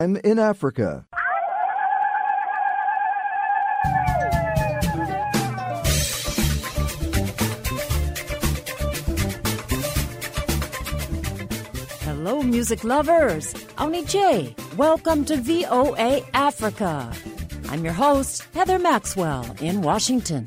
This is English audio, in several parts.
I'm in Africa. Hello, music lovers. Oni J. Welcome to VOA Africa. I'm your host, Heather Maxwell, in Washington.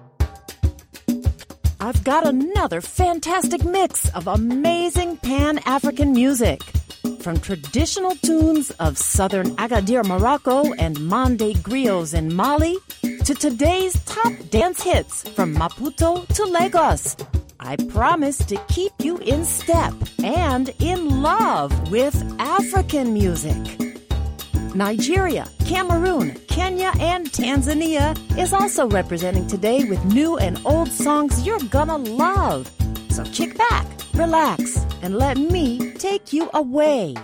I've got another fantastic mix of amazing Pan-African music. From traditional tunes of southern Agadir, Morocco, and Mande griots in Mali, to today's top dance hits from Maputo to Lagos. I promise to keep you in step and in love with African music. Nigeria, Cameroon, Kenya, and Tanzania is also representing today with new and old songs you're gonna love. So kick back, relax, and let me take you away.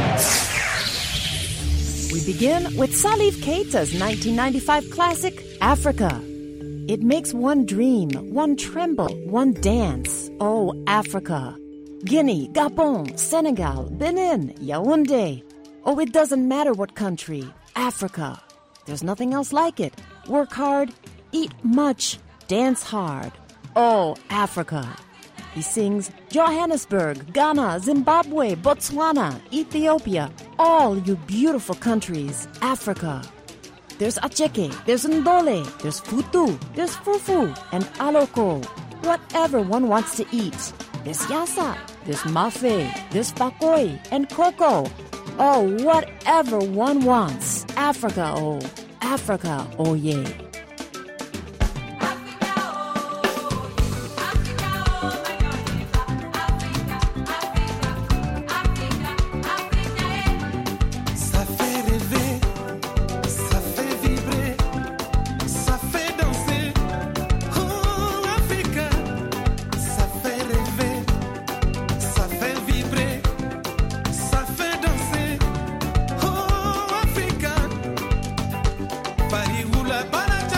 We begin with Salif Keita's 1995 classic, Africa. It makes one dream, one tremble, one dance. Oh, Africa. Guinea, Gabon, Senegal, Benin, Yaoundé. Oh, it doesn't matter what country. Africa. There's nothing else like it. Work hard, eat much, dance hard. Oh, Africa. He sings Johannesburg, Ghana, Zimbabwe, Botswana, Ethiopia. All you beautiful countries. Africa. There's Acheke, there's Ndole, there's Futu, there's Fufu, and Aloko. Whatever one wants to eat. There's Yassa, there's Mafe, there's Fakoi, and Cocoa. Oh, whatever one wants. Africa, oh yeah. Para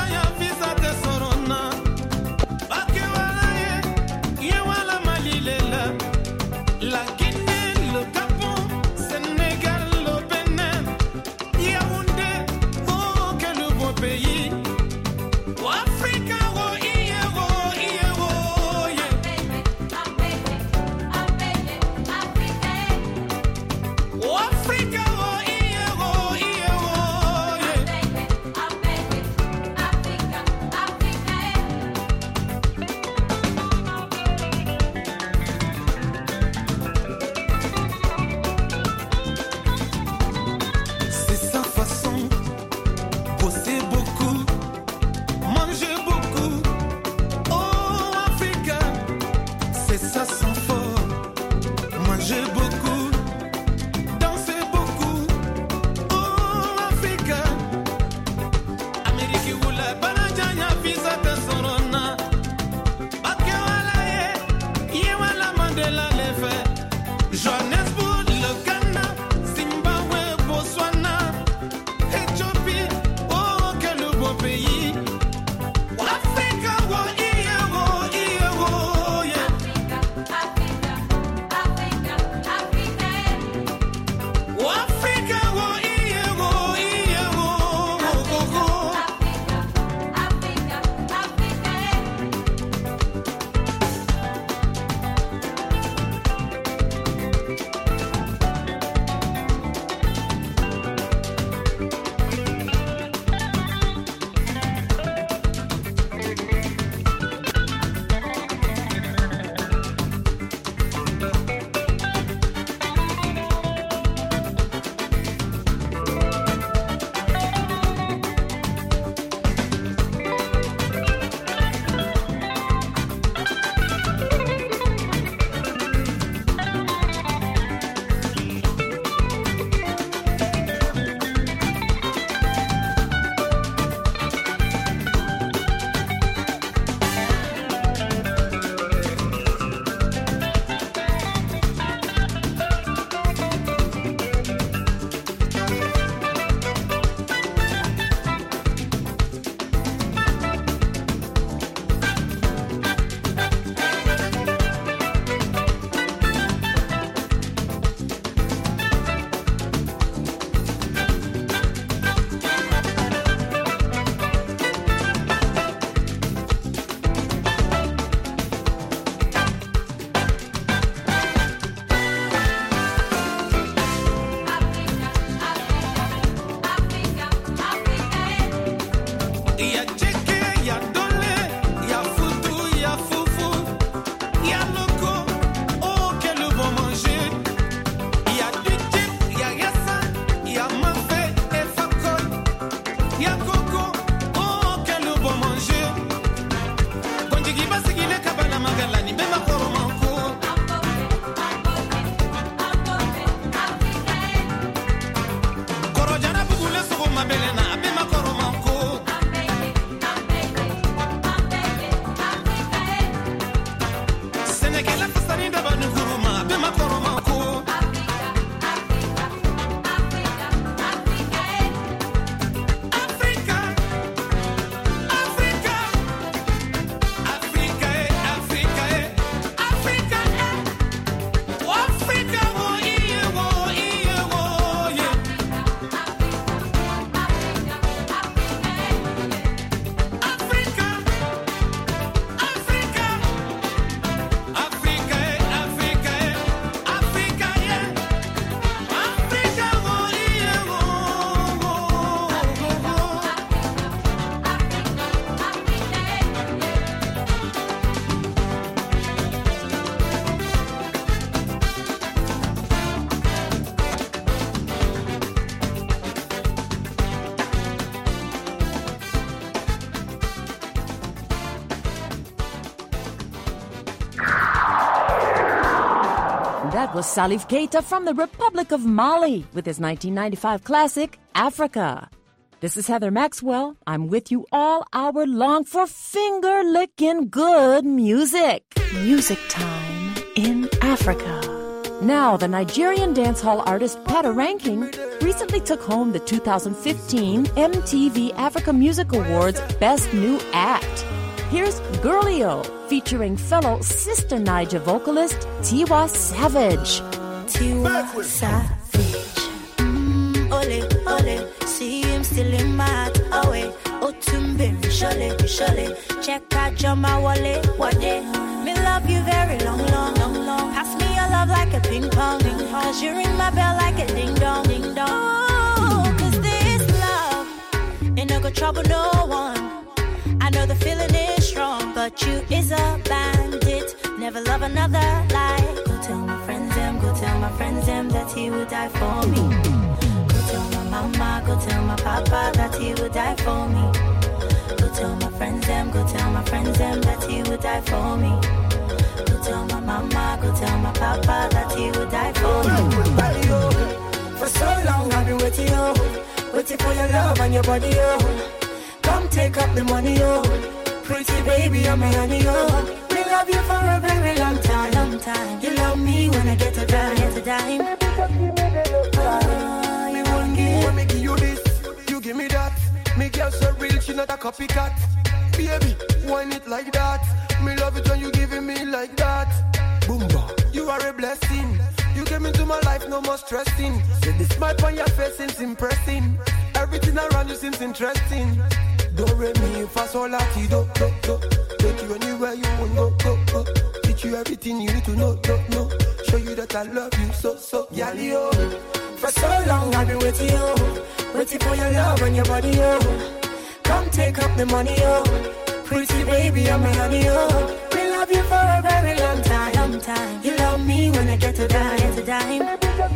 was Salif Keita from the Republic of Mali with his 1995 classic, Africa. This is Heather Maxwell. I'm with you all hour long for finger-licking good music. Music time in Africa. Now, the Nigerian dancehall artist Patoranking recently took home the 2015 MTV Africa Music Awards Best New Act. Here's Girlio, featuring fellow Sister Niger vocalist Tiwa Savage. Tiwa Savage. Ole, ole, see him still in my heart. Away, Otumbe, Shole. Check out your wale, wade. Me love you very long. Pass me your love like a ping pong. Cause you ring my bell like a ding dong. Oh, cause this love ain't no go trouble no one. I know the feeling is strong, but you is a bandit. Never love another like. Go tell my friends them that he would die for me. Go tell my mama, go tell my papa that he would die for me. Go tell my friends them that he would die for me. Go tell my mama, go tell my papa that he would die for me. For so long I've been waiting for your love and your body, Come take up the money, Pretty baby, I'm a honey, We love you for a very long time. You love me when I get a dime. Me won't give. When me give you this, you give me that. Me girl so real, she not a copycat. Baby, why it like that? Me love it when you giving me like that. Boomba, you are a blessing. You came into my life, no more stressing. See the smile on your face seems impressing. Everything around you seems interesting. Do re mi fa sol la ti do. Take you anywhere you want go. Teach you everything you need to know. Show you that I love you so. Yali, for so long I've been waiting for your love and your body, Come take up the money, Pretty baby, I'm a honey, We love you for a very long time. You love me when I get a dime.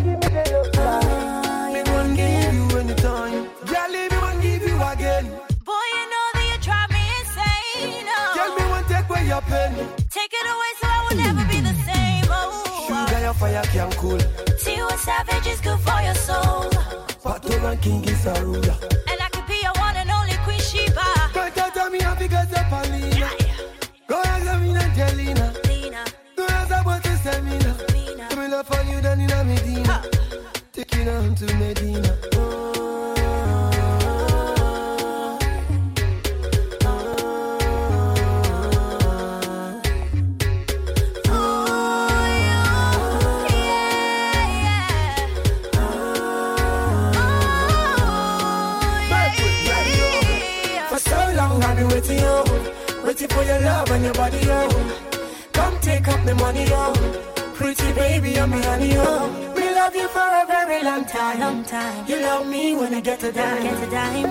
Me won't give you anytime. Girl, me won't give you again. Boy, you know that you drive me insane. Tell me one take away your pain. Take it away so I will never be the same. Sugar, your fire can cool. Tiwa Savage is good for your soul. Patoranking is a ruler. And I could be your one and only Queen Sheba. Can't tell me how to get the Paulina. Go ask me Angelina. Go ask about the Semina. Me love for you than in a Medina. Taking on to Medina. Waiting for your love and your body, Come take up the money, Pretty baby, I'm a honey, We love you for a very long time. You love me when I get a dime.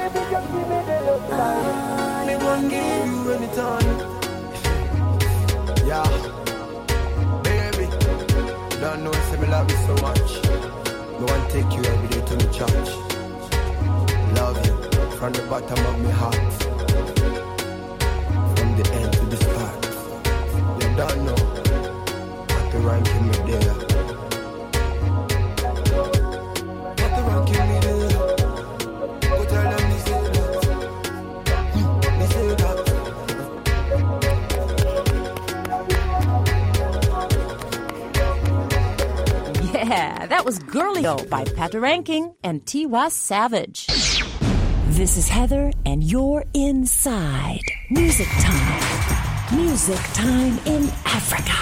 Me won't give you anytime. Yeah, baby, don't know if me love you so much. Me want to take you every day to the church. Love you from the bottom of my heart. The end to the start. You don't know what the ranking me there. What the ranking me there. Go tell them me say that. Yeah, that was Girlio by Patoranking and Tiwa Savage. This is Heather, and you're inside Music Time. Music Time in Africa.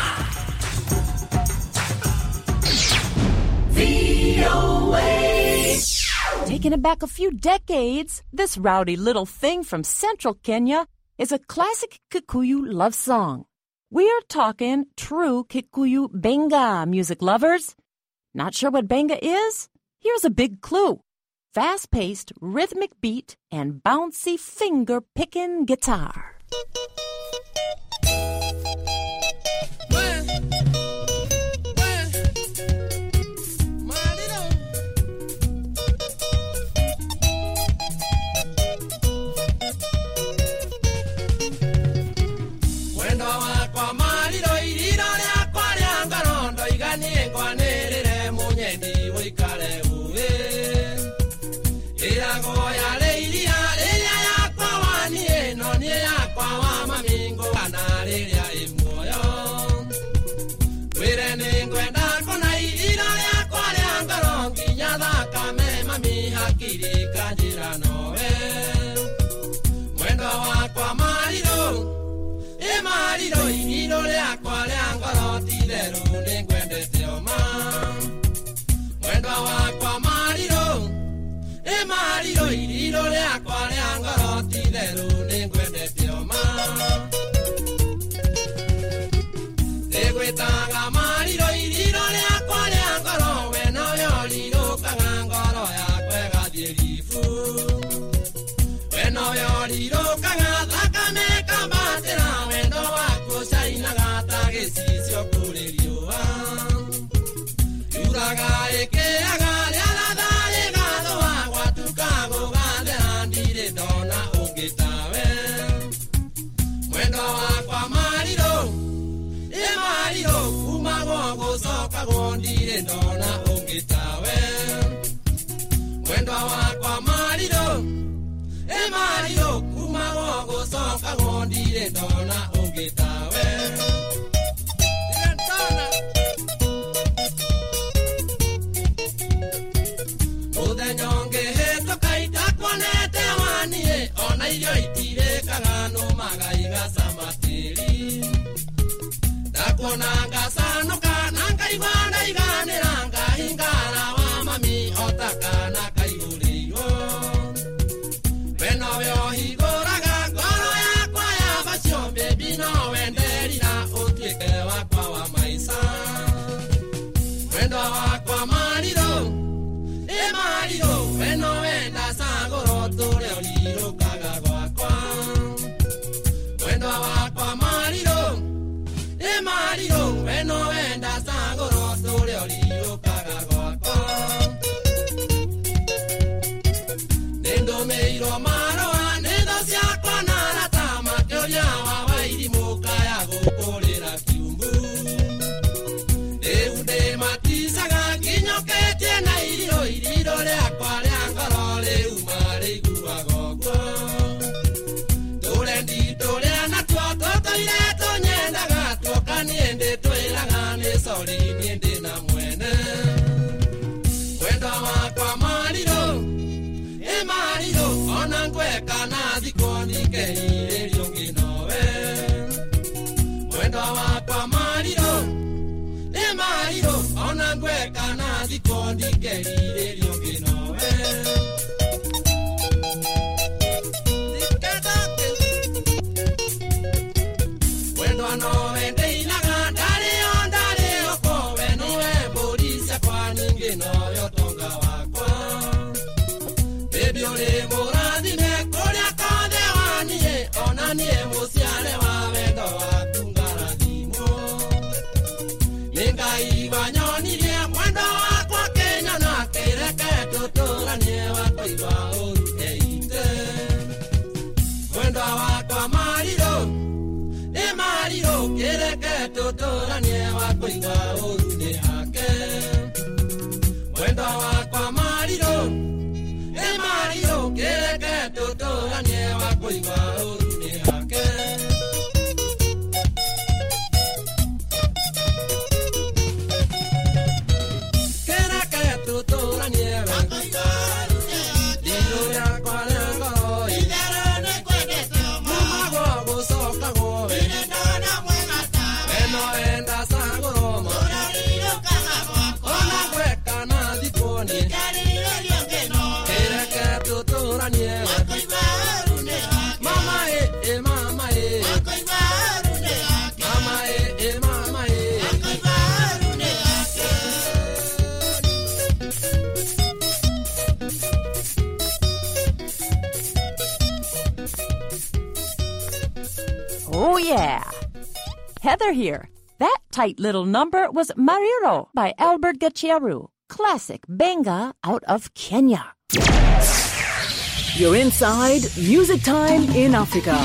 VOA. Taking it back a few decades, this rowdy little thing from central Kenya is a classic Kikuyu love song. We're talking true Kikuyu benga, music lovers. Not sure what benga is? Here's a big clue. Fast-paced, rhythmic beat, and bouncy finger-picking guitar. Mwendo wa kwa maliro irino ya kwa liangarondo igani ngwane Oh, yeah. Heather here. That tight little number was Mariro by Albert Gacheru. Classic benga out of Kenya. You're inside Music Time in Africa.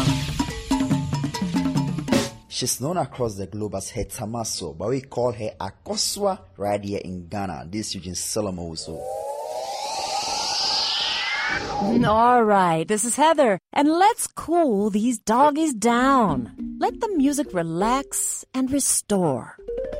She's known across the globe as Hetamaso, but we call her Akosua right here in Ghana. This is Eugene Solomon also. All right, this is Heather, and let's cool these doggies down. Let the music relax and restore.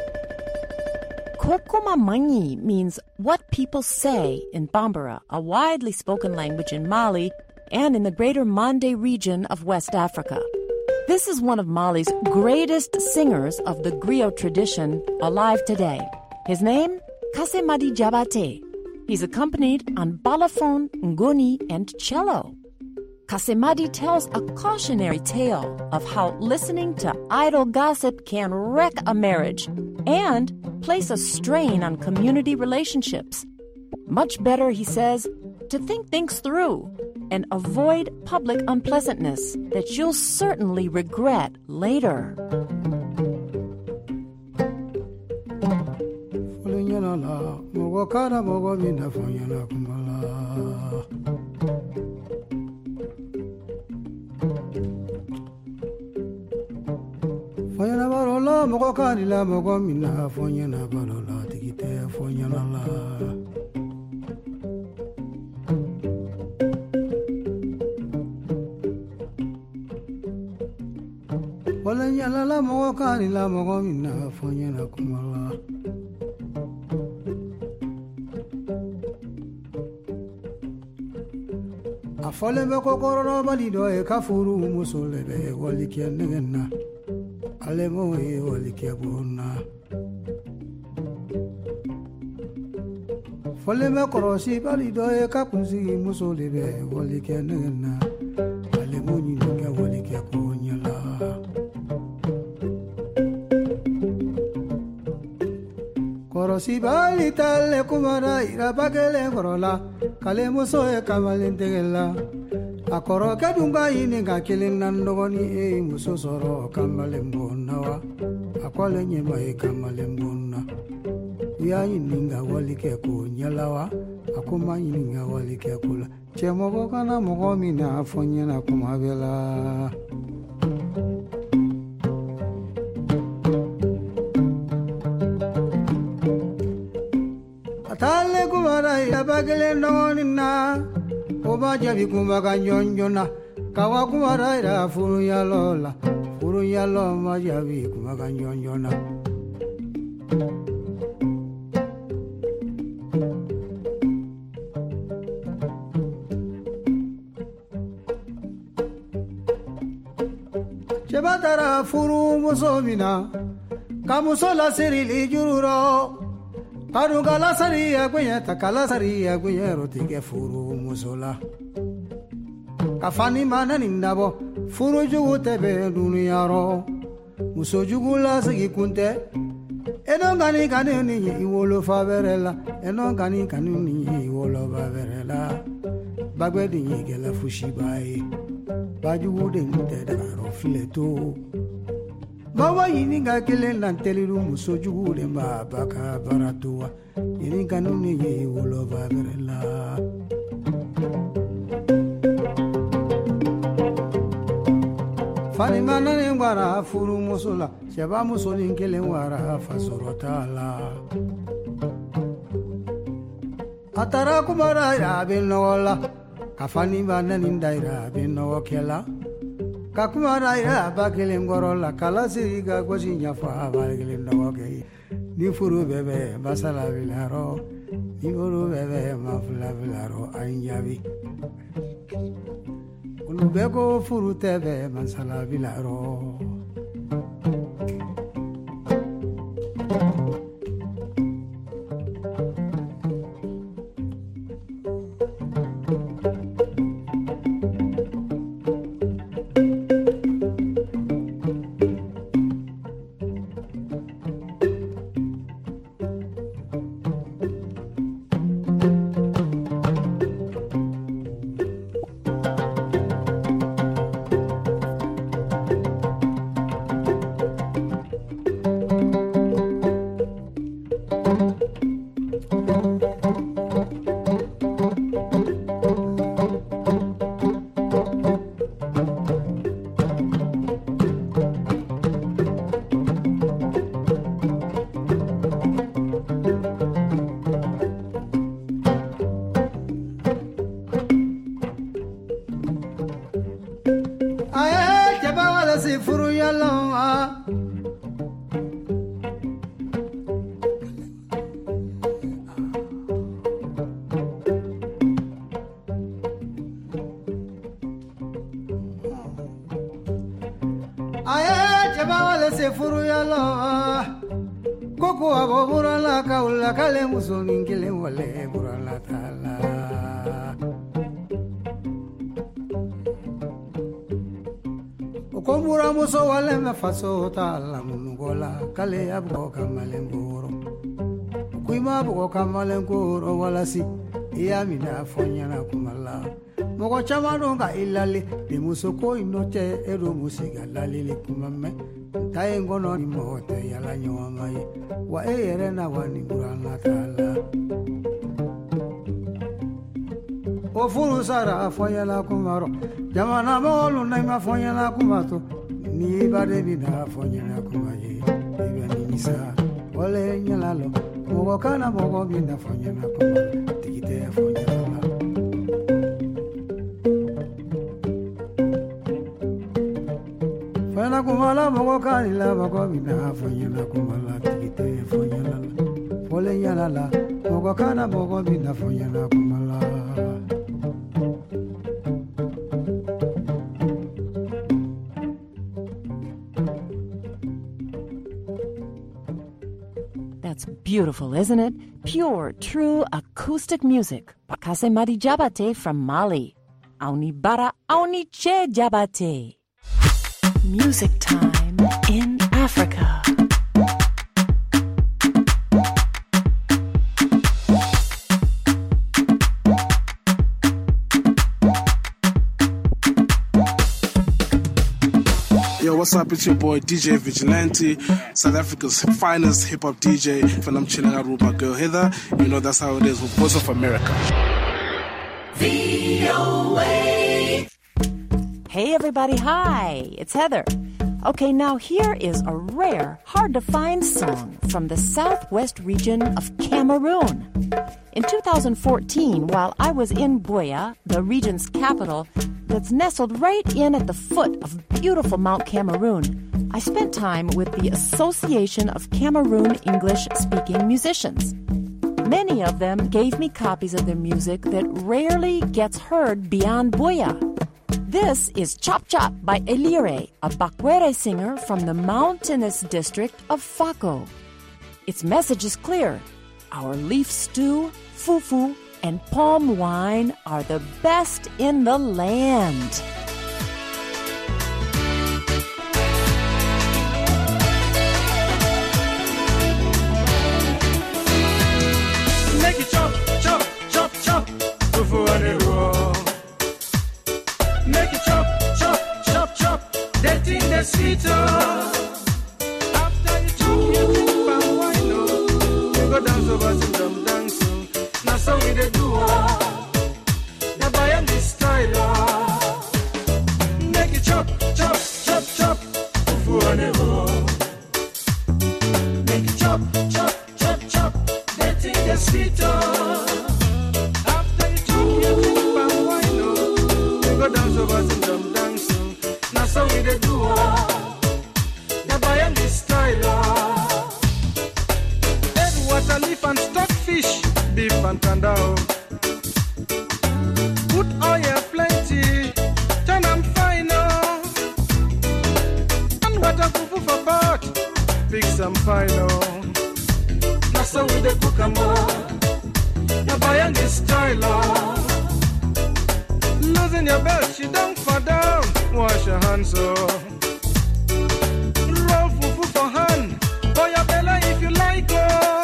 Kokomamangi means what people say in Bambara, a widely spoken language in Mali and in the greater Mande region of West Africa. This is one of Mali's greatest singers of the griot tradition alive today. His name? Kassemady Diabaté. He's accompanied on balafon, ngoni, and cello. Kassemady tells a cautionary tale of how listening to idle gossip can wreck a marriage and place a strain on community relationships. Much better, he says, to think things through and avoid public unpleasantness that you'll certainly regret later. Fonyana barola mogo kanila mogo mina fonyana barola tikite fonyana la. Fonyana la mogo kanila mogo mina fonyana kumala. Afole me kokoro balido e kafuru musole be walikia negena. Alemo e walikia bona. Fole me korosi balido e kapunzi musole be walikia negena. Alemo ni nga walikia konyala. Korosi balita le kumara ira bagele korola. Kale muso e kamalentegela akoro kadunga ini ga kilin nandogoni e muso soro kamalembona wa akwale nyema e kamalembona ya ininga walike ko nyalawa akuma ininga walike kula chemogo kana mogo mina fonyena kumabela Tale kumara ya bagele nonina Oba jabi kumaga nyonjona Kawa kumara ya furu ya lola Furu ya loma jabi kumaga nyonjona Chebatara furu musomina Kamusola sirili jururo Karu kala sariya kuya takala sariya kuya rotike furu musola. Kafani mana nindabo furu jugu tebe duniyaro. Muso jugu la sigi kunte. Eno gani kani ni iwolo faverela. Eno gani kani ni iwolo faverela. Bagwe di yegela fushibai. Bajugu de nte daro fileto. Bawa yini ga kelen na teliru muso jugu de ba baka baratua yini kanuni ye wolo ba berela Fani mana ne ngwara furu musola shaba muso ni kelen wara fasorotala Atara kumara ya binola kafani mana nindaira binokela Kakumara ya bakele ngorola kala siriga gosi nyafa bagele ndoge ni furu bebe basala vilaro ni furu bebe mafula vilaro anjabi ulubeko furu tebe masala vilaro Aye, Jabawale se furu yalo. Koko abo burala kaula kale musoni ngile wale burala tala. Okomura muso wale me faso tala munugola kale abo kamalengoro. Kuima abo kamalengoro wala si iya mina fonya na kumala. Mogo chamano ga ilale de musoko inoche ero musiga lalile kumame. Tae ngono ni mote yala nyawamai wa ere na wani burana tala o furu sara afoya la kumaro jamana molu na ma foya la kumato ni bade bi na foya la kumaye biya ni misa ole nyalalo mogo kana mogo bi na foya la kumato tikite foya la Fana kumala mogo kanila mogo bina fanyana kumala tikite fanyana fole yana la mogo kana mogo bina fanyana kumala. That's beautiful, isn't it? Pure, true acoustic music. Pakase Madi Jabate from Mali. Auni bara auni che jabate. Music time in Africa. Yo, what's up? It's your boy DJ Vigilante, South Africa's finest hip-hop DJ. When I'm chilling out with my girl Heather, you know that's how it is with Voice of America. VOA. Hey everybody, hi, it's Heather. Okay, now here is a rare, hard-to-find song from the southwest region of Cameroon. In 2014, while I was in Buea, the region's capital, that's nestled right in at the foot of beautiful Mount Cameroon, I spent time with the Association of Cameroon English-Speaking Musicians. Many of them gave me copies of their music that rarely gets heard beyond Buea. This is Chop Chop by Elire, a Bakwere singer from the mountainous district of Fako. Its message is clear. Our leaf stew, fufu, and palm wine are the best in the land. Make it chop, chop, chop, chop, fufu and a roll. Make it chop, chop, chop, chop, that thing that's sweeter. After you chop, you drink palm wine, oh. You go dance over to them dance, oh. Now so we they do, oh. Now buy on this style, oh. Make it chop, chop, chop, chop, fufu and a roll. Make it chop, chop, chop, chop, that thing that's sweeter. After you chop, you drink palm wine, oh. Go dance over to them dance, oh. Now so we they do, oh. Now buy on this style, oh. Egg, water, leaf and stockfish, beef and tanda, oh. Put oil plenty, turn them fine, oh. And water fufu for pot, fix them fine, oh. Now so we they cook them, oh. Now buy on this style, oh. Losing your belt, you don't fall down. Wash your hands, oh. Roll fufu for hand. For your belly if you like, oh.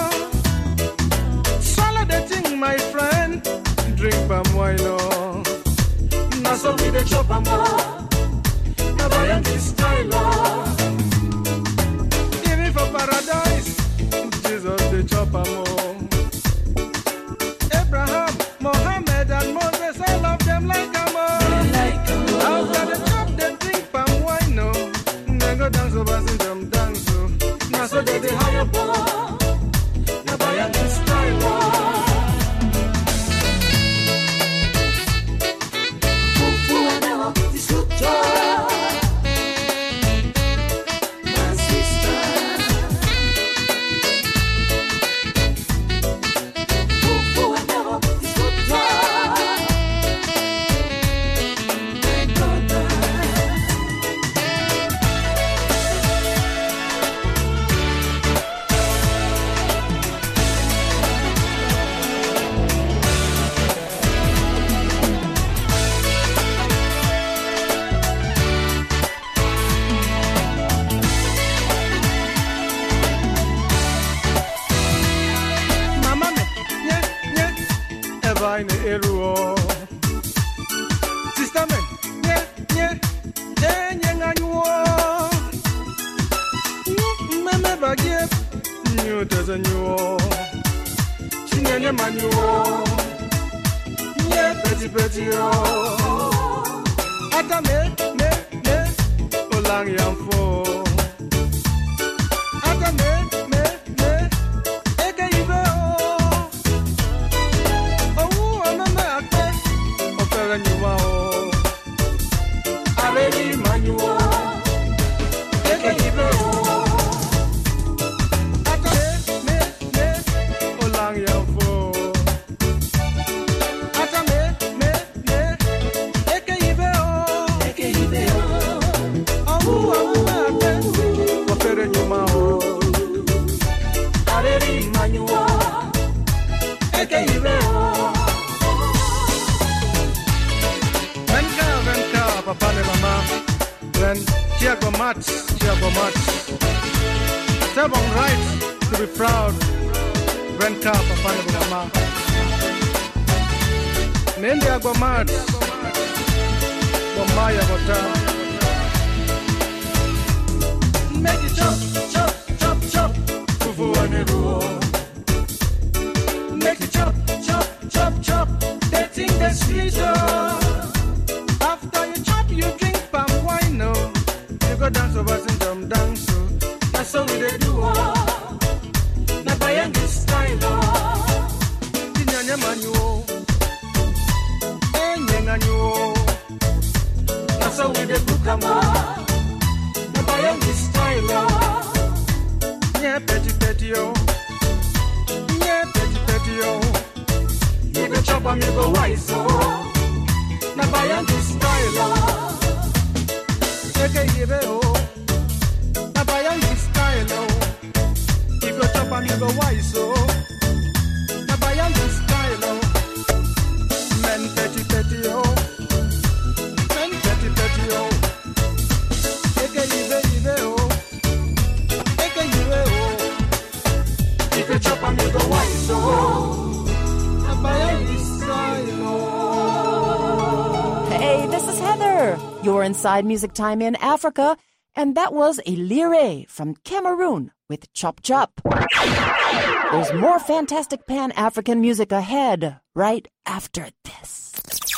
Swallow the thing, my friend. Drink palm wine, oh. Now so we the chop am, oh. Now buy on this style, oh. Even for paradise, Jesus the chop am, oh. Abraham, Mohammed and Moses, all of them like a man. After the chop, they drink palm wine, no. They go dance over them dance, so. Now so they higher bar. Now buy a new style, fufu and the hot is good job. My sister. Atamen, Meme bagye, new does a new. Chinene manuo, petty Atame, Olang Yamfo. Atame, Eke Ibe. Oh, Amame Ake, Opera Nuao. Areli Manuo, Eke Ibe. Papa and Mama, when Tiago Mats, Sebon right to be proud, when Papa and Mama, Mendiago Mats, Maya Bota, make it chop, Fufu and make it chop, dating the sweet. You drink palm wine, no. You go dance over and jump dance, so that's how we do. Na bayangi style, Dinyanya manuo, Enyanganyo. That's how we do. Kama na bayangi style, yeah, petty yo, You go chop and you go wise, so na bayangi style. Eke Ibe o, na bayangi style o. You go chop and you go wise o, na bayangi style o. Men petty o, men petty o. Eke Ibe o, Eke Ibe o. You go chop and you go wise o, na bayangi style o. Hey, this is Heather. You're inside Music Time in Africa, and that was Elire from Cameroon with Chop Chop. There's more fantastic Pan-African music ahead, right after this.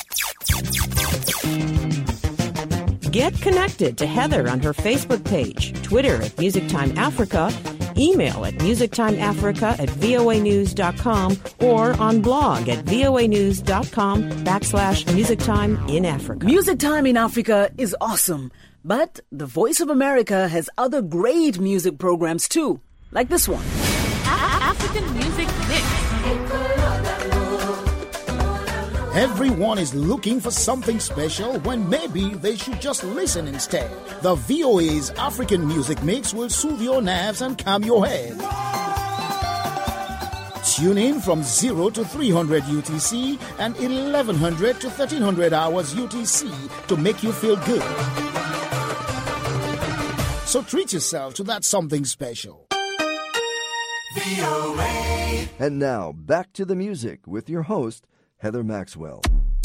Get connected to Heather on her Facebook page, Twitter at Music Time Africa, email at musictimeafrica@voanews.com, or on blog at voanews.com/musictime in Africa. Music Time in Africa is awesome, but the Voice of America has other great music programs too, like this one. African Music Mix. Everyone is looking for something special when maybe they should just listen instead. The VOA's African Music Mix will soothe your nerves and calm your head. Tune in from 0 to 300 UTC and 1100 to 1300 hours UTC to make you feel good. So treat yourself to that something special. VOA. And now, back to the music with your host, Heather Maxwell.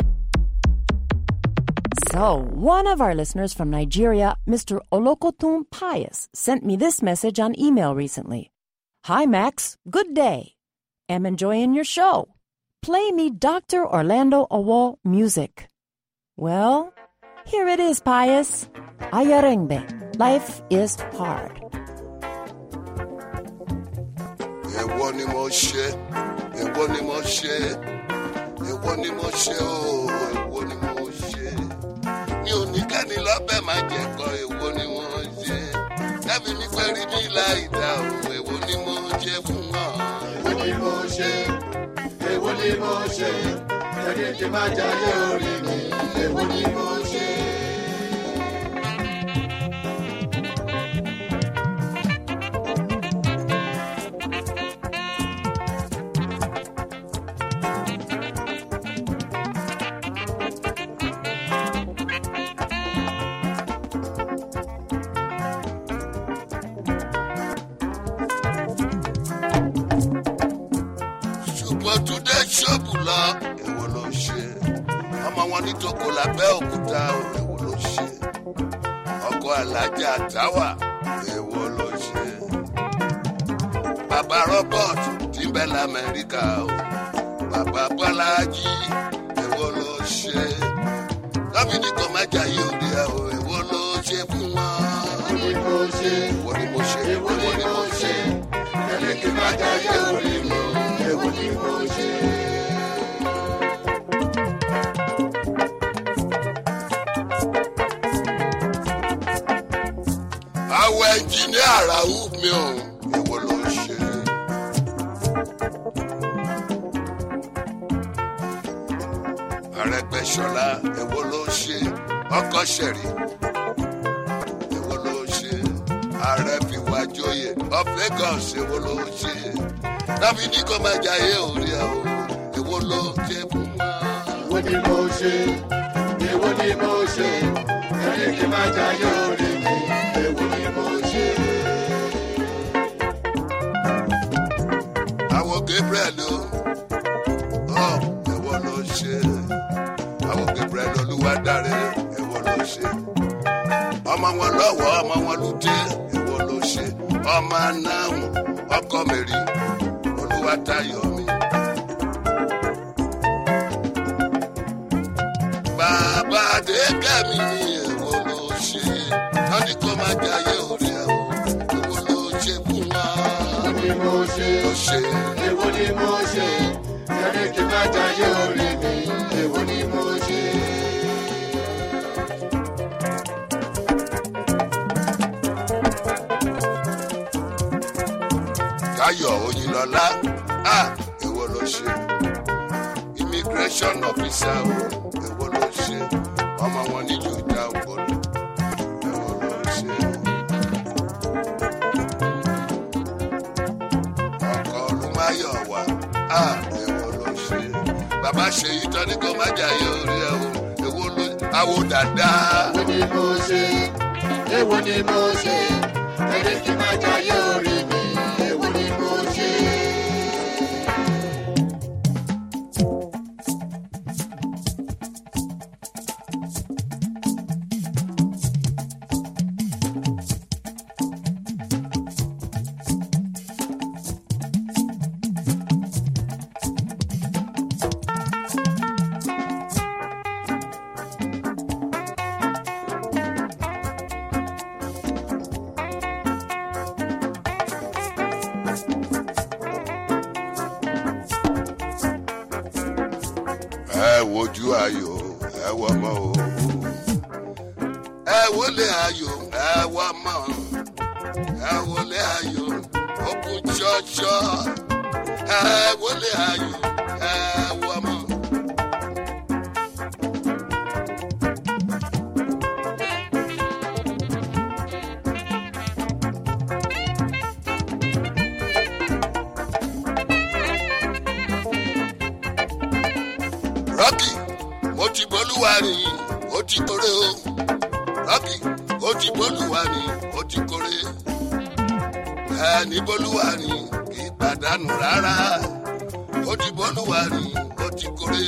So, one of our listeners from Nigeria, Mr. Olokotun Pius, sent me this message on email recently. Hi, Max. Good day. Am enjoying your show. Play me Dr. Orlando Owo music. Well, here it is, Pius. Ayarengbe. Life is hard. Mi ò ní kẹ́ni lọ́bẹ̀ máa jẹ́ kọ́ èwo ni wọ́n ṣe. Dábì mi fẹ́ rí mi láì dá o, èwo ni mo ṣe fún wọn. Èwo ni mo ṣe, èwo ni mo ṣe, ẹni tí máa jayé orí mi, èwo ni mo ṣe. Ṣùgbọ́n Túndé ṣọ́ọ̀bù lọ, èwo ló ṣe? Ọmọ wọn ní tó kókó lábẹ́ òkúta èwo ló ṣe ọkọ alájà táwà èwo ló ṣe bàbá Robert tí ń bẹ l'Amẹ́ríkà o bàbá Bọ́lájí èwo ló ṣe lọ́bìnrin kan má jayé òde ẹ̀ o èwo ló ṣe fún wọn. èwo ni mo ṣe èwo ni mo ṣe ẹni kí má jayé òde mi èwo ni mo ṣe. àwọn ẹnjìníà Rauf mi ò èwo ló ṣe. Arẹ́gbẹ́ṣọlá èwo ló ṣe ọkọ ṣẹ̀rí èwo ló ṣe ààrẹ fìwà joyè of Lagos èwo ló ṣe dábì ní kò máa jayé orí ẹ̀ o èwo ló ṣe fún wa. èwo ni mo ṣe èwo ni mo ṣe ẹni kí máa jayé orí mi èwo ni mo ṣe. àwọn Gabriel o èwo ló ṣe àwọn Gabriel Olúwadáre èwo ló ṣe ọmọ wọn lọ́wọ́ ọmọ wọn lùdé èwo ló ṣe ọmọ anáhùn ọkọ mẹ́rí Olúwatáyọ̀mí. bàbá Adékẹ́mi ni èwo ló ṣe lọ́dí kó máa jayé orí ẹ̀ o èwo ló ṣe fún wa. èwo ni mo ṣe èwo ni mo ṣe ẹni kí máa jayé orí mi èwo ni mo ṣe. Táyọ̀ Oyinlọ́lá èwo ló ṣe immigration officer o èwo ló ṣe ọmọ wọn nílùú ìjà ògbóni èwo ló ṣe. ọkọ Olúmáyọ̀wá èwo ló ṣe bàbá ṣe ìtọ́ ní kò má jayé orí ẹ̀ o èwo ló àwò dáadáa. èwo ni mo ṣe èwo ni mo ṣe ẹni kí má jayé orí mi èwo ni mo ṣe. wojú ayọ̀ ẹ wọ ọmọ o ẹ wọlé ayọ̀ ẹ wọ ọmọ ẹ wọlé ayọ̀ òkú ṣọṣọ ẹ wọlé ayọ̀ ẹ wọ ọmọ. Rocky, mo ti bolúwa ni ó ti kórè o. Rocky, ó ti bolúwa ni ó ti kórè. Ẹni bolúwa ni kì í pàdánù rárá. Ó ti bolúwa ni ó ti kórè.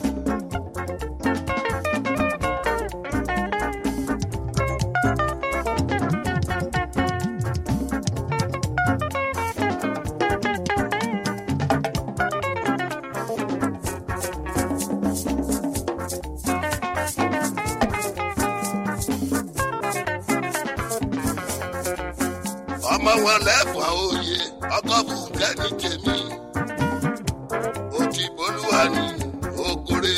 Ọmọ wọn lẹ́fọ̀ òye ọkọ̀ bùkẹ́ ní tèmi. Ó ti bolúwa ní okòrè.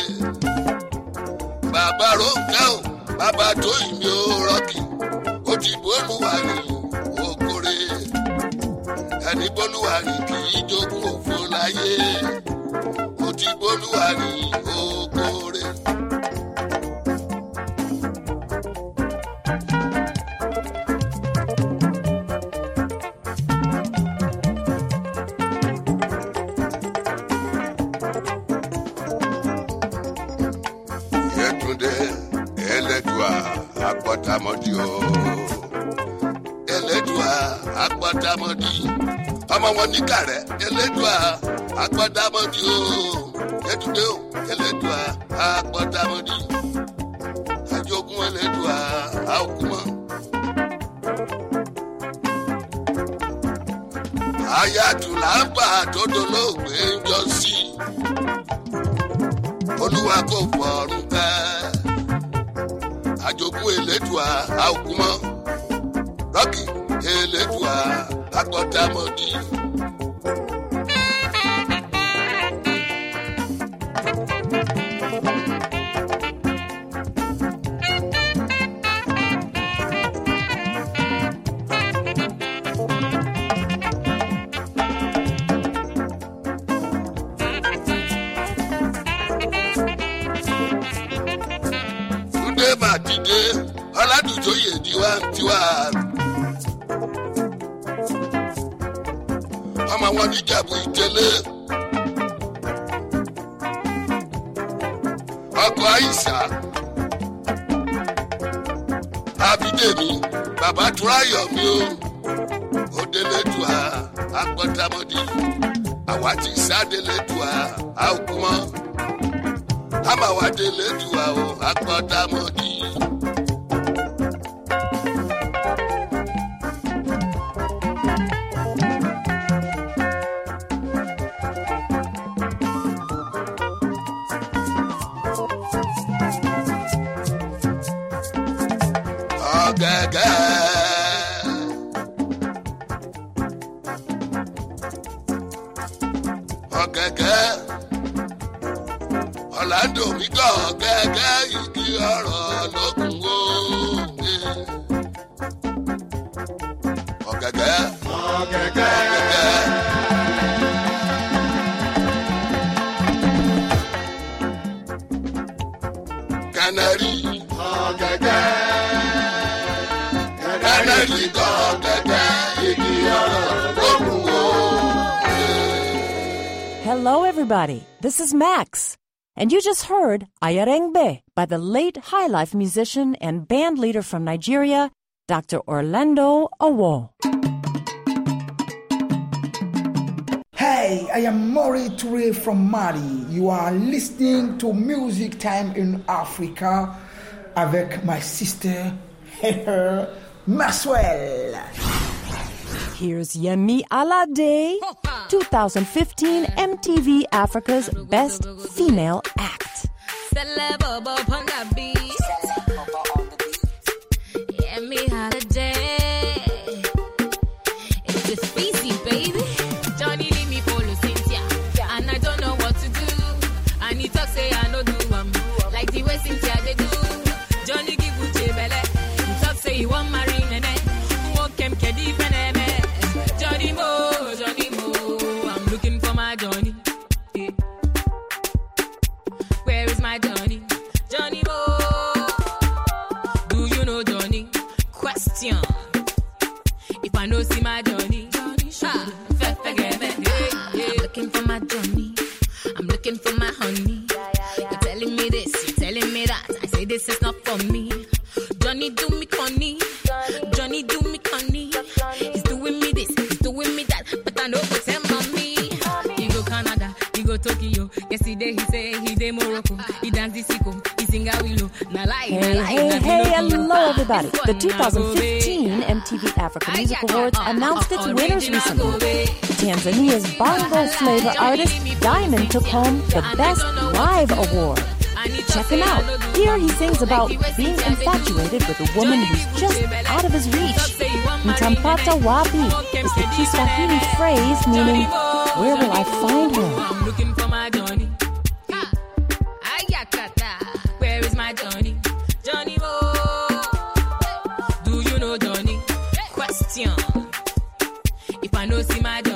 Bàbá Rónkẹ́ ò bàbá tó ìmí ó Rọ́kì. Ó ti bolúwa ní okòrè. Ẹni bolúwa ní kì í jogún òfò láyé. Ó ti bolúwa ní okòrè. Elédùà agbọ́tamọ́dì o. Elédùà agbọ́tamọ́dì. Ọmọ wọn ní kàrẹ́. Elédùà agbọ́tamọ́dì o. Yétúndé o. Elédùà agbọ́tamọ́dì. ayatollah tó dolóògbé ń jọ sí olúwa kò fọ̀run kẹ́ àjogún elédùà àòkúmọ́ rọ́kì elédùà akọ́dámọ́dì. Màdìdé ọládùjọyè tiwa ọmọ wọn níjàbù ìtẹlẹ ọkọ àyíṣà abídèmí bàbá túráyọ̀ mi o òdèlédùá agbọ́tàmọ́dì àwa ti sádèlédùá àòkúmọ́ àmàwádèlédùá o agbọ́tàmọ́dì. Ọ̀gẹ̀gẹ̀ Orlando mi kọ̀ gẹ́gẹ́ igi ọ̀rọ̀ lókun o. Ọ̀gẹ̀gẹ̀ Canary Canary kọ̀ gẹ́gẹ́ igi ọ̀rọ̀ lókun o. Hello, everybody. This is Max. And you just heard Ayarengbe by the late highlife musician and band leader from Nigeria, Dr. Orlando Owo. Hey, I am Maury Toure from Mali. You are listening to Music Time in Africa avec my sister, Maxwell. Here's Yemi Alade, 2015 MTV Africa's Best Female Act. Yemi Alade, it's just species, baby. Johnny leave me follow Cynthia, and I don't know what to do. And he talk say I no do like the way Cynthia they do. Johnny give Uche belle, he talk say he want marry nene, walk him kedi fene. Johnny Mo, I'm looking for my Johnny. Yeah. Where is my Johnny? Johnny Mo, do you know Johnny? Question. If I know see my Johnny, I'm looking for my Johnny. I'm looking for my honey. You're telling me this, you're telling me that. I say this is not for me. Johnny do me conny. Johnny do me conny. He's doing me this, he's doing me that. But I know what's him on me. He go Canada, he go Tokyo. Yesterday he say he dey Morocco. He dance the sicko, he sing a willow. Hey, hello everybody. The 2015 MTV Africa Music Awards announced its winners recently. Tanzania's bongo flavor artist Diamond took home the Best Live Award. Check him out. Here he sings about being infatuated with a woman who's just out of his reach. Ntampata wapi is the Kiswahili phrase meaning, where will I find her? I'm looking for my Johnny. Where is my Johnny? Johnny Mo. Do you know Johnny? Question. If I know see my Johnny.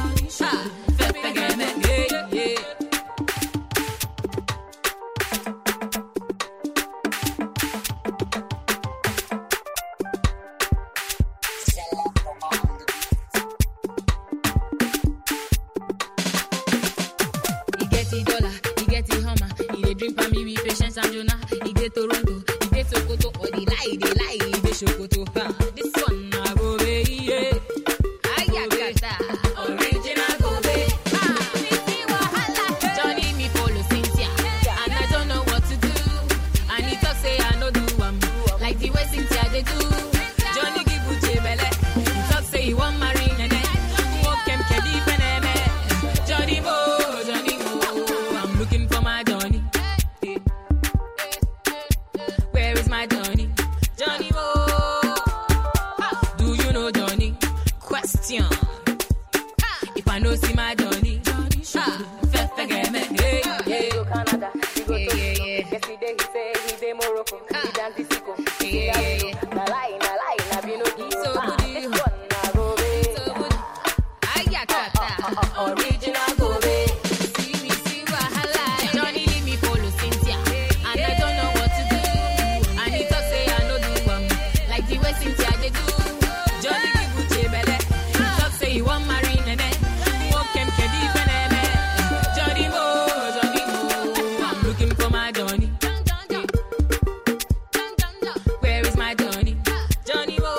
Toronto, he Sokoto, or the lie, they Sokoto. This one, I go yeah. I got that original go Johnny me follow Cynthia, and I don't know what to do. And he talk say I no do like the way Cynthia they do. Johnny give Uche belle, he talk say he want marry nene. Walk him say he de Morocco, he dance the sicko. Na lie, na be no give. So good, na go be. So good. Ayakata, original go be. See wahala. Johnny leave me follow Cynthia, and I don't know what to do. And he talk say I no do like the way Cynthia they do. Johnny give Uche belle, he talk say he want marry Nene. Walk him kedi feneme. Johnny Mo, I'm looking for my Johnny. Where is my Johnny? Johnny Mo,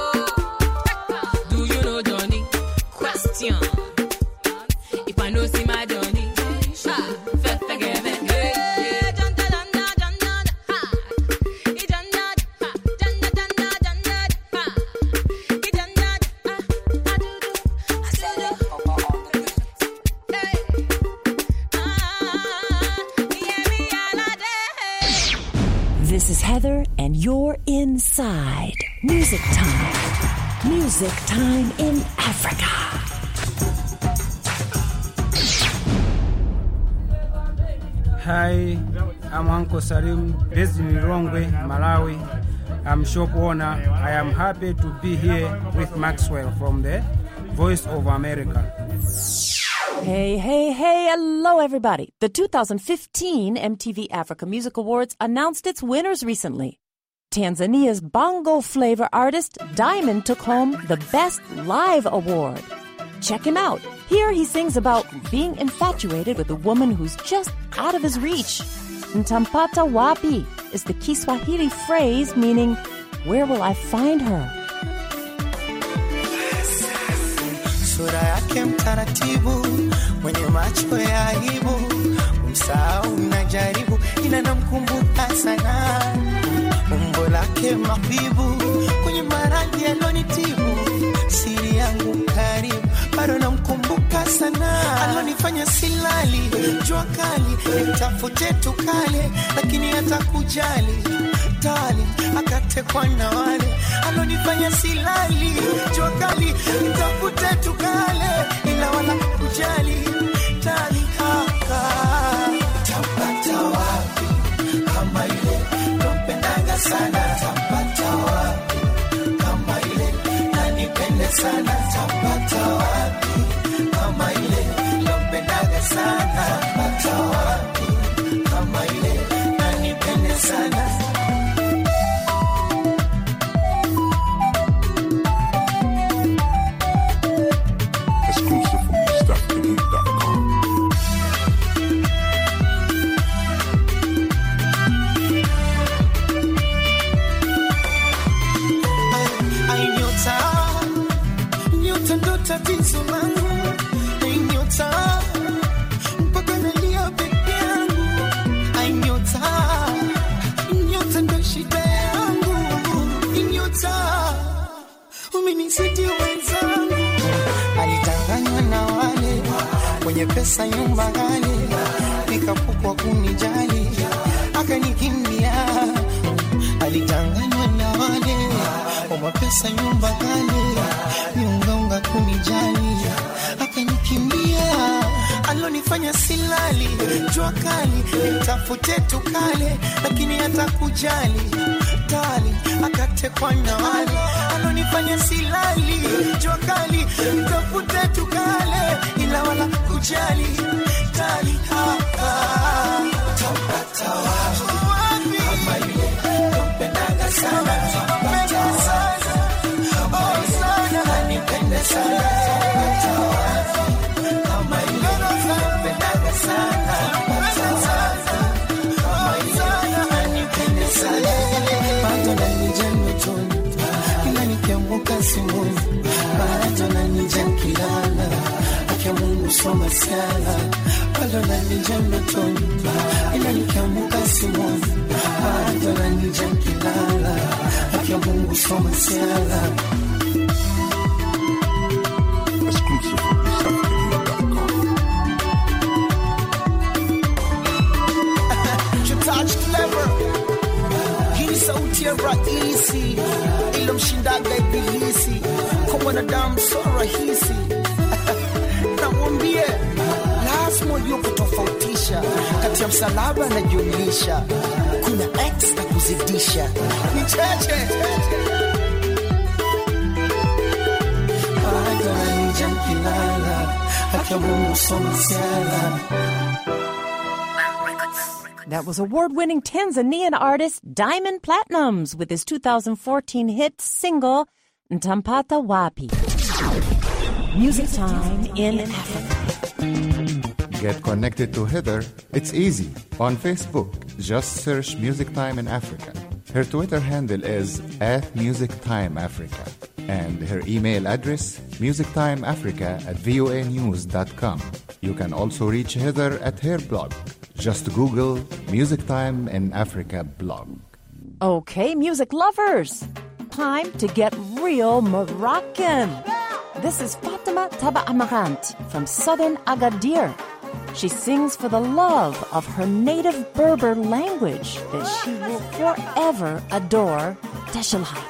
do you know Johnny? Question. If I know see my Johnny, forget it. This is Heather, and you're inside Music Time. Music Time in Africa. Hi, I'm Uncle Salim, based in Lilongwe, Malawi. I'm shop owner. I am happy to be here with Maxwell from the Voice of America. Hey, hello everybody. The 2015 MTV Africa Music Awards announced its winners recently. Tanzania's bongo flavor artist Diamond took home the Best Live Award. Check him out. Here he sings about being infatuated with a woman who's just out of his reach. Ntampata wapi is the Kiswahili phrase meaning, where will I find her? Sura yake mtaratibu, mwenye macho ya aibu, umsahau unajaribu, ila namkumbuka sana. Umbo lake mabibu, kwenye maradhi alonitibu, siri yangu karibu, bado namkumbuka sana. Alonifanya silali, jua kali, nitafute tukale, lakini hata kujali, tali, akatekwa na wale. Alonifanya silali, jua kali, nitafute tukale, ila wala kujali, tali, haka. Tapata wapi, kama ile, nompendaga sana. Tapata wapi, kama ile, nanipende sana. Tapata wapi, kama ile, nompendaga sana. Tapata wapi, kama ile, nanipende sana. Tatizo langu ainyota mpaka nalia peke yangu, ainyota ndo shida yangu, ainyota umenisiti wenzangu. Alitanganywa na wale kwenye pesa nyumba ghali, nikapukwa kunijali akanikimbia. Alitanganywa na wale kwa pesa nyumba ghali, niungaunga kunijali akanikimbia. Alonifanya silali, jua kali, nitafute tukale, lakini hata kujali, tali, akatekwa na wale. Alonifanya silali, jua kali, nitafute tukale, ila wala kujali, tali, haka. Tapata wapi, kama ile, nompendaga sana. Tapata wapi, kama ile, nanipende sana. Tapata wapi, kama ile, nompendaga sana. Tapata wapi, kama ile, nanipende sana. Bado nanija mtoni, ila nikiamka simoni. Bado nanija kilala, akia Mungu soma sana. Bado nanija mtoni, ila nikiamka simoni. Bado nanija kilala, akia Mungu soma sana. Exclusive from SoundCloud.com. You touch clever. Hii sauti ya rahisi, ilo mshindaga ibilisi. Kwa mwanadamu so rahisi. Namwambie lazima ujue kutofautisha kati ya msalaba na jumlisha. hakuna X na kuzidisha. Ni chache. That was award-winning Tanzanian artist Diamond Platnumz with his 2014 hit single, Ntampata Wapi. Music Time in Africa. Get connected to Heather. It's easy. On Facebook, just search Music Time in Africa. Her Twitter handle is @MusicTimeAfrica. And her email address, musictimeafrica@voanews.com. You can also reach Heather at her blog. Just Google Music Time in Africa blog. Okay, music lovers, time to get real Moroccan. This is Fatima Taba Amarant from southern Agadir. She sings for the love of her native Berber language that she will forever adore, Teshelheit.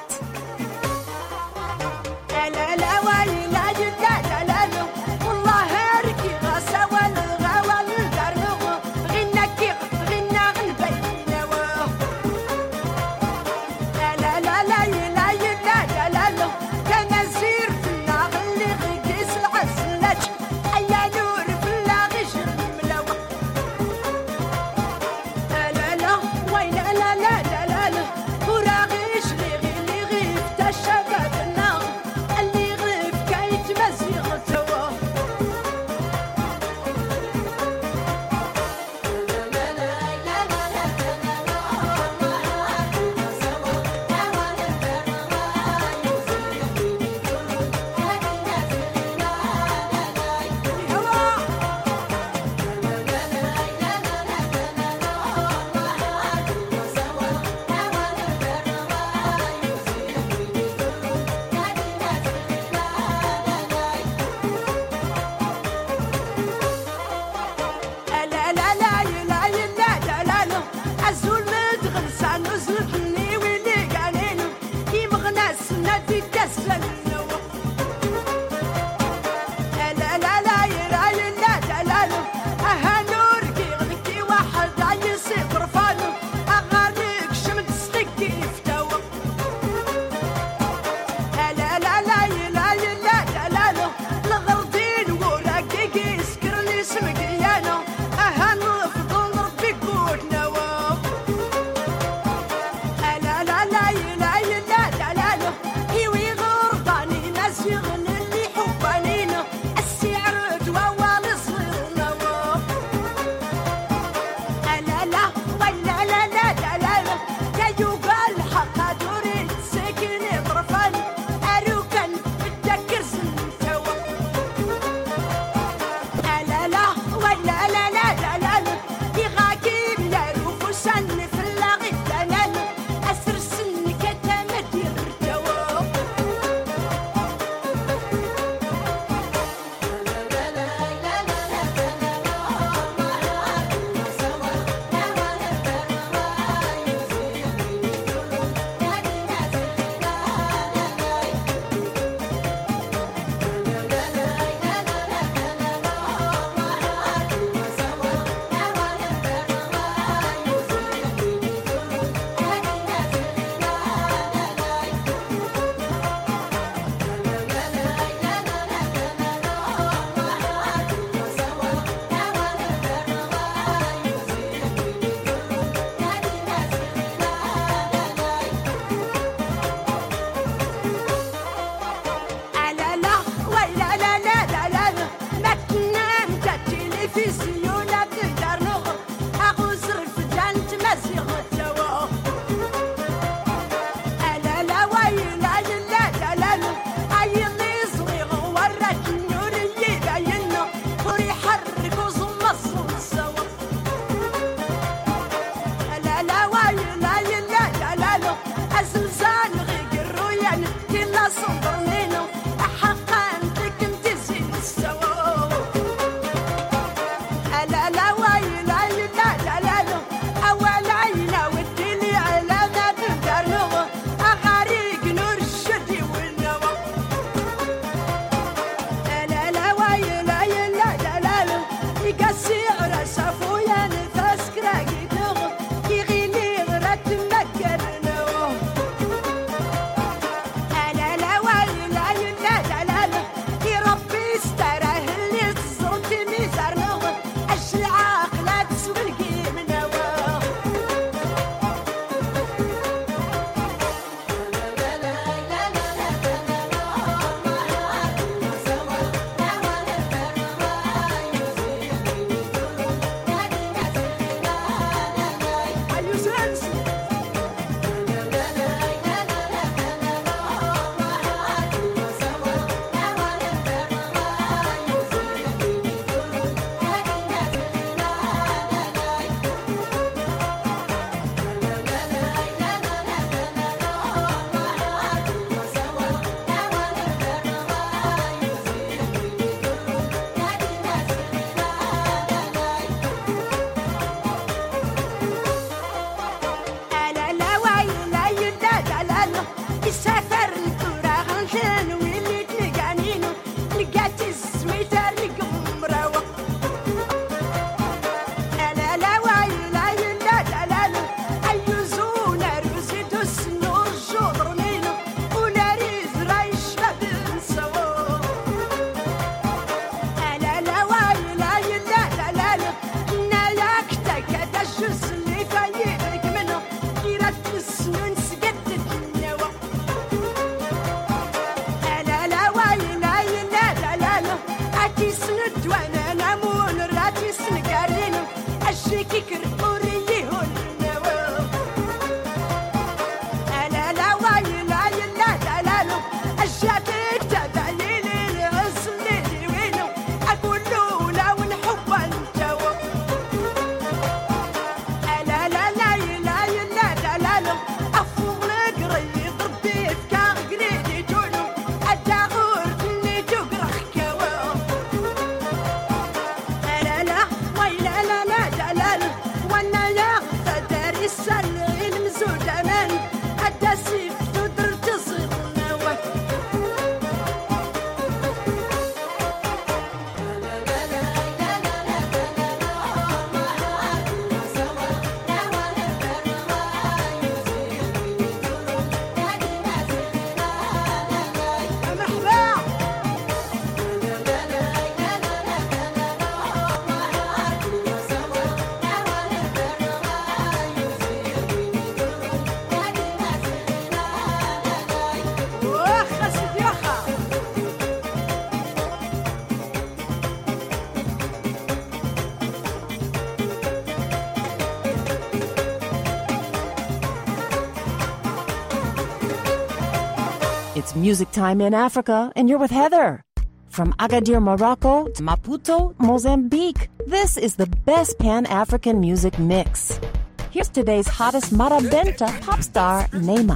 It's Music Time in Africa, and you're with Heather. From Agadir, Morocco to Maputo, Mozambique, this is the best Pan-African music mix. Here's today's hottest Marabenta pop star, Neema.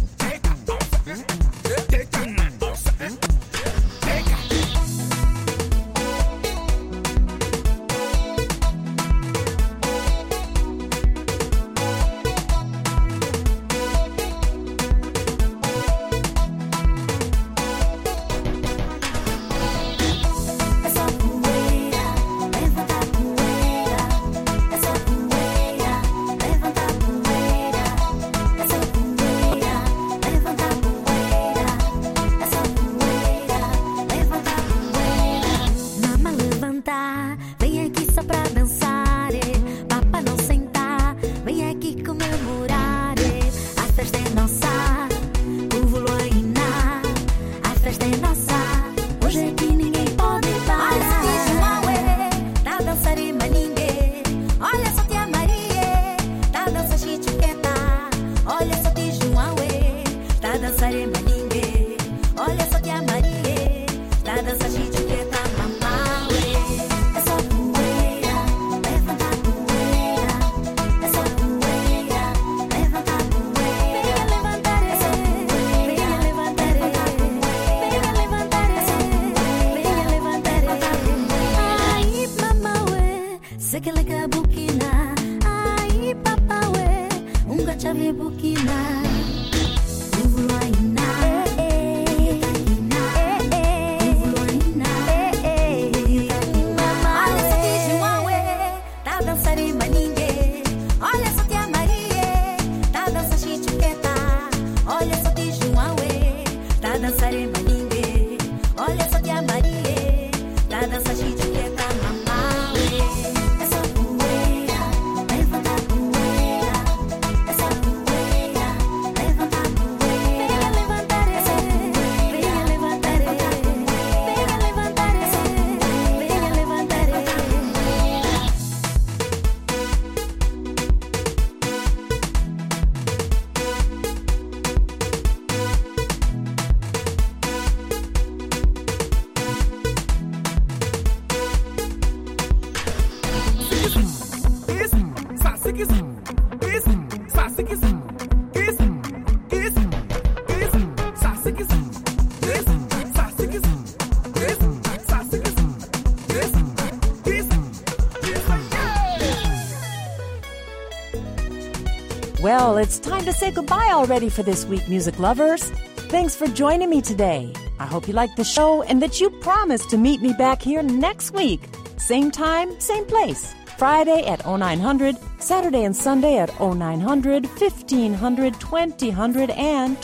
Well, it's time to say goodbye already for this week, music lovers. Thanks for joining me today. I hope you liked the show and that you promise to meet me back here next week. Same time, same place. Friday at 0900, Saturday and Sunday at 0900, 1500, 2000, and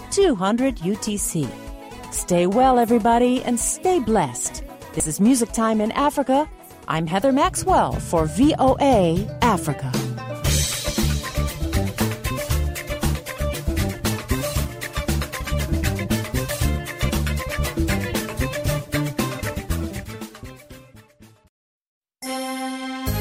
2200 UTC. Stay well, everybody, and stay blessed. This is Music Time in Africa. I'm Heather Maxwell for VOA Africa.